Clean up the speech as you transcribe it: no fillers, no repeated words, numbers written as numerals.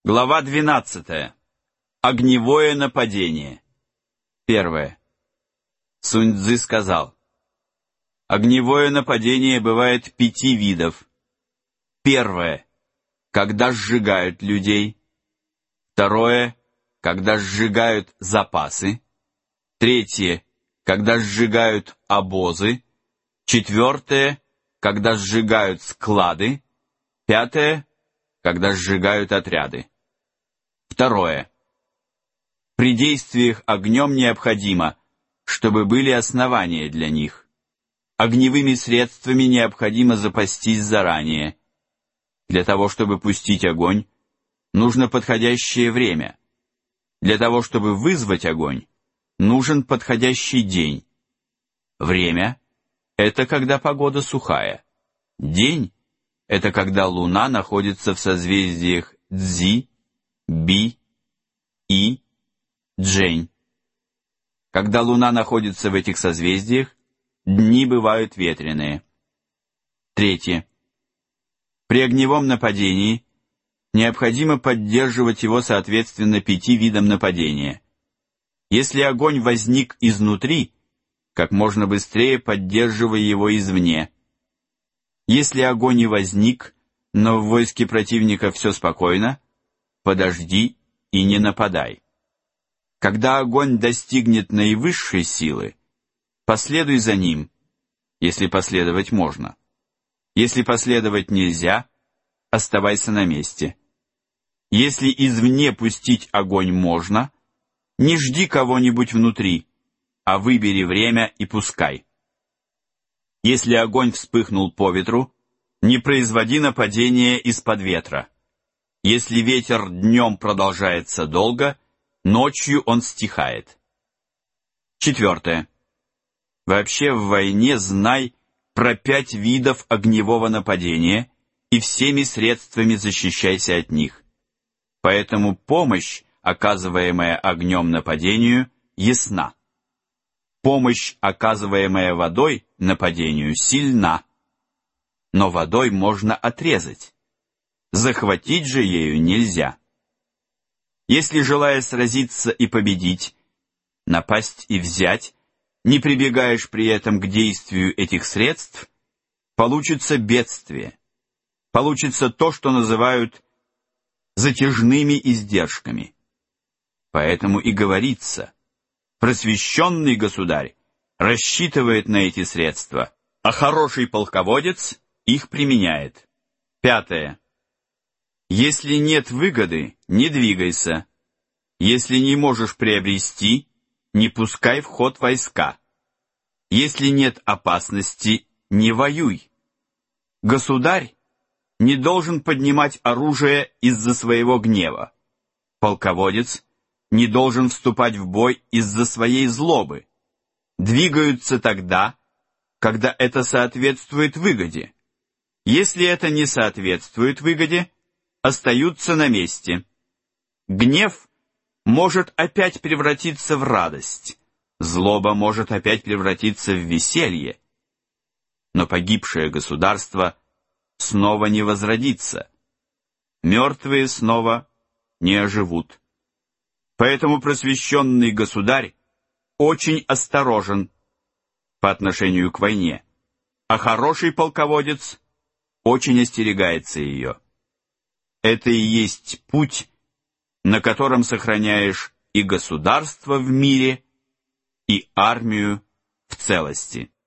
Глава 12. Огневое нападение. 1. Сунь-Цзы сказал: огневое нападение бывает 5 видов. 1. Когда сжигают людей. 2. Когда сжигают запасы. 3. Когда сжигают обозы. 4. Когда сжигают склады. 5. Когда сжигают отряды. 2. При действиях огнем необходимо, чтобы были основания для них. Огневыми средствами необходимо запастись заранее. Для того, чтобы пустить огонь, нужно подходящее время. Для того, чтобы вызвать огонь, нужен подходящий день. Время — это когда погода сухая. День — это когда Луна находится в созвездиях Цзи, Би, И, Джень. Когда Луна находится в этих созвездиях, дни бывают ветреные. 3. При огневом нападении необходимо поддерживать его соответственно 5 видам нападения. Если огонь возник изнутри, как можно быстрее поддерживай его извне. Если огонь не возник, но в войске противника все спокойно, подожди и не нападай. Когда огонь достигнет наивысшей силы, последуй за ним, если последовать можно. Если последовать нельзя, оставайся на месте. Если извне пустить огонь можно, не жди кого-нибудь внутри, а выбери время и пускай. Если огонь вспыхнул по ветру, не производи нападения из-под ветра. Если ветер днем продолжается долго, ночью он стихает. 4. Вообще в войне знай про 5 видов огневого нападения и всеми средствами защищайся от них. Поэтому помощь, оказываемая огнем нападению, ясна. Помощь, оказываемая водой нападению, сильна. Но водой можно отрезать. Захватить же ею нельзя. Если, желая сразиться и победить, напасть и взять, не прибегаешь при этом к действию этих средств, получится бедствие. Получится то, что называют затяжными издержками. Поэтому и говорится: просвещенный государь рассчитывает на эти средства, а хороший полководец их применяет. 5. Если нет выгоды, не двигайся. Если не можешь приобрести, не пускай в ход войска. Если нет опасности, не воюй. Государь не должен поднимать оружие из-за своего гнева. Полководец не должен вступать в бой из-за своей злобы. Двигаются тогда, когда это соответствует выгоде. Если это не соответствует выгоде, остаются на месте. Гнев может опять превратиться в радость, злоба может опять превратиться в веселье. Но погибшее государство снова не возродится, мертвые снова не оживут. Поэтому просвещенный государь очень осторожен по отношению к войне, а хороший полководец очень остерегается ее. Это и есть путь, на котором сохраняешь и государство в мире, и армию в целости.